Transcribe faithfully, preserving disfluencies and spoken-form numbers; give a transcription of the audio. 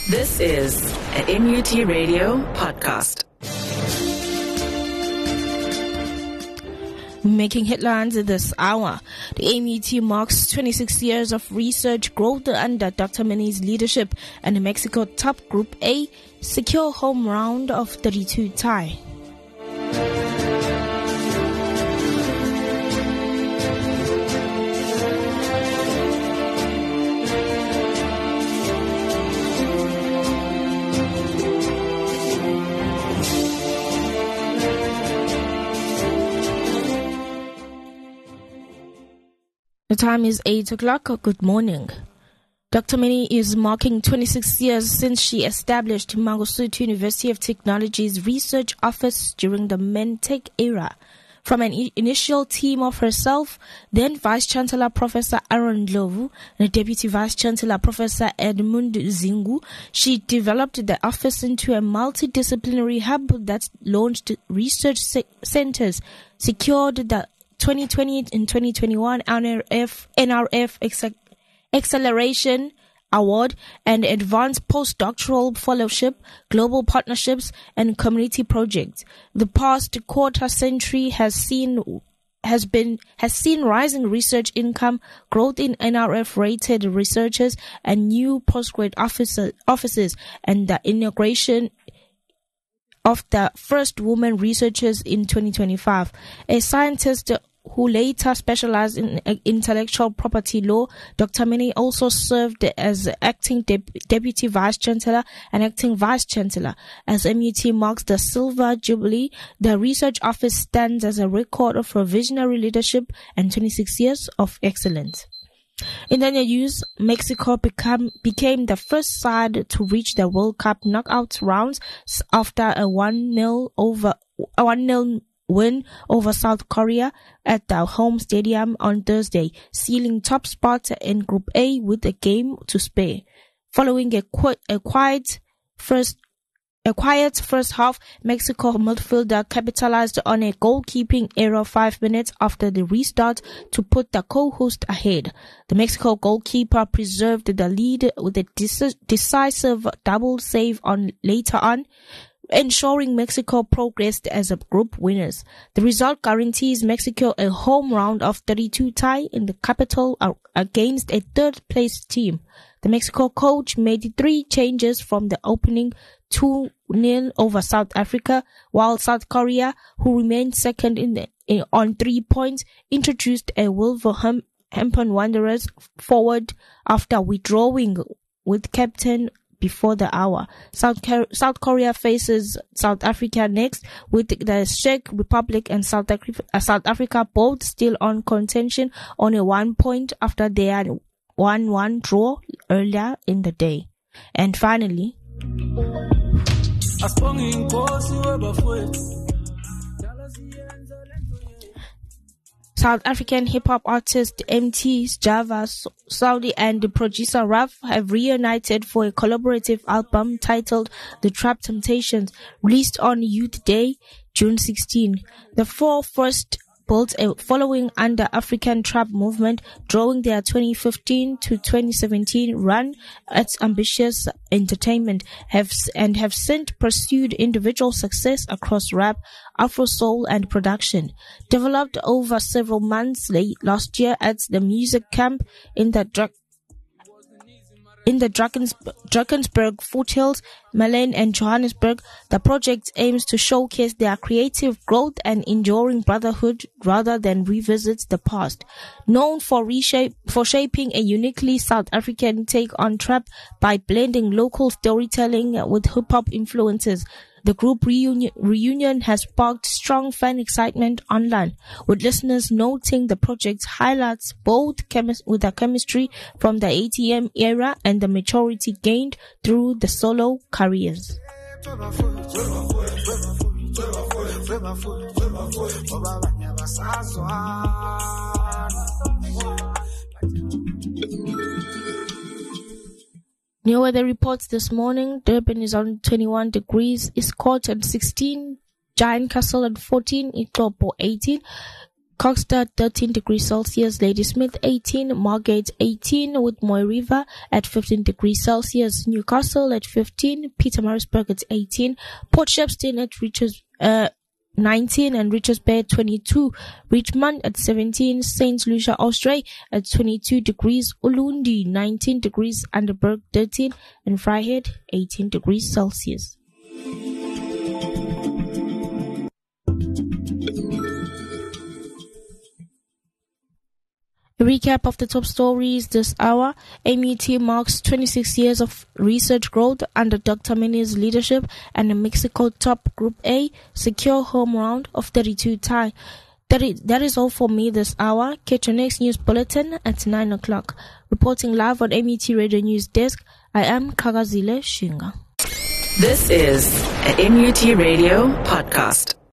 This is an M U T Radio podcast. Making headlines this hour. The M U T marks twenty-six years of research growth under Doctor Mini's leadership, and the Mexico top Group A secure home round of thirty-two tie. The time is eight o'clock. Good morning. Doctor Mini is marking twenty-six years since she established Mangosuthu University of Technology's research office during the MenTech era. From an i- initial team of herself, then Vice-Chancellor Professor Aaron Ndlovu and Deputy Vice-Chancellor Professor Edmund Zingu, she developed the office into a multidisciplinary hub that launched research se- centers, secured the twenty twenty and twenty twenty-one N R F, N R F Acc- Acceleration Award, and Advanced Postdoctoral Fellowship, Global Partnerships, and Community Projects. The past quarter century has seen has been has seen rising research income, growth in N R F-rated researchers, and new postgrad officer, offices, and the inauguration of the first women researchers in twenty twenty-five. A scientist who later specialized in intellectual property law, Doctor Mini also served as acting dep- deputy vice-chancellor and acting vice-chancellor. As M U T marks the Silver Jubilee, the research office stands as a record of her visionary leadership and twenty-six years of excellence. In the news, Mexico become, became the first side to reach the World Cup knockout rounds after a one nil over a one nil win over South Korea at the home stadium on Thursday, sealing top spot in Group A with a game to spare. Following a, qu- a quiet first A quiet first half, Mexico midfielder capitalized on a goalkeeping error five minutes after the restart to put the co-host ahead. The Mexico goalkeeper preserved the lead with a dec- decisive double save on later on, ensuring Mexico progressed as a group winners. The result guarantees Mexico a home round of thirty-two tie in the capital against a third-place team. The Mexico coach made three changes from the opening two nil over South Africa, while South Korea, who remained second in, the, in on three points, introduced a Wolverhampton Wanderers forward after withdrawing with captain before the hour. South, Car- South Korea faces South Africa next, with the Czech Republic and South, Afri- uh, South Africa both still on contention on a one point after their one one draw earlier in the day. And finally, South African hip-hop artist M T, Java, Saudi and the producer Raf have reunited for a collaborative album titled The Trap Temptations, released on Youth Day, June sixteenth. The four first built a following under African trap movement, drawing their twenty fifteen to twenty seventeen run at Ambitious Entertainment, have and have since pursued individual success across rap, Afro soul, and production. Developed over several months late last year at the music camp in the Dra- in the Drakens- Drakensberg foothills, Malane and Johannesburg, the project aims to showcase their creative growth and enduring brotherhood rather than revisit the past. Known for reshape for shaping a uniquely South African take on trap by blending local storytelling with hip-hop influences, the group reunion, reunion has sparked strong fan excitement online, with listeners noting the project's highlights both chemis- with the chemistry from the A T M era and the maturity gained through the solo careers. New weather reports this morning. Durban is on twenty-one degrees, Escort at sixteen, Giant Castle at fourteen, Itopo eighteen, Kokstad thirteen degrees Celsius, Ladysmith eighteen, Margate eighteen, Whitmoy River at fifteen degrees Celsius, Newcastle at fifteen, Pietermaritzburg at eighteen, Port Shepstone at Richards, uh, nineteen and Richards Bay at twenty-two, Richmond at seventeen, Saint Lucia Austria at twenty-two degrees, Ulundi nineteen degrees, Underberg thirteen, and Vryheid eighteen degrees Celsius. A recap of the top stories this hour. M U T marks twenty-six years of research growth under Doctor Minnie's leadership, and the Mexico top Group A secure home round of thirty-two tie. That is, that is all for me this hour. Catch your next news bulletin at nine o'clock. Reporting live on M U T Radio News Desk, I am Kagazile Shinga. This is a M U T Radio podcast.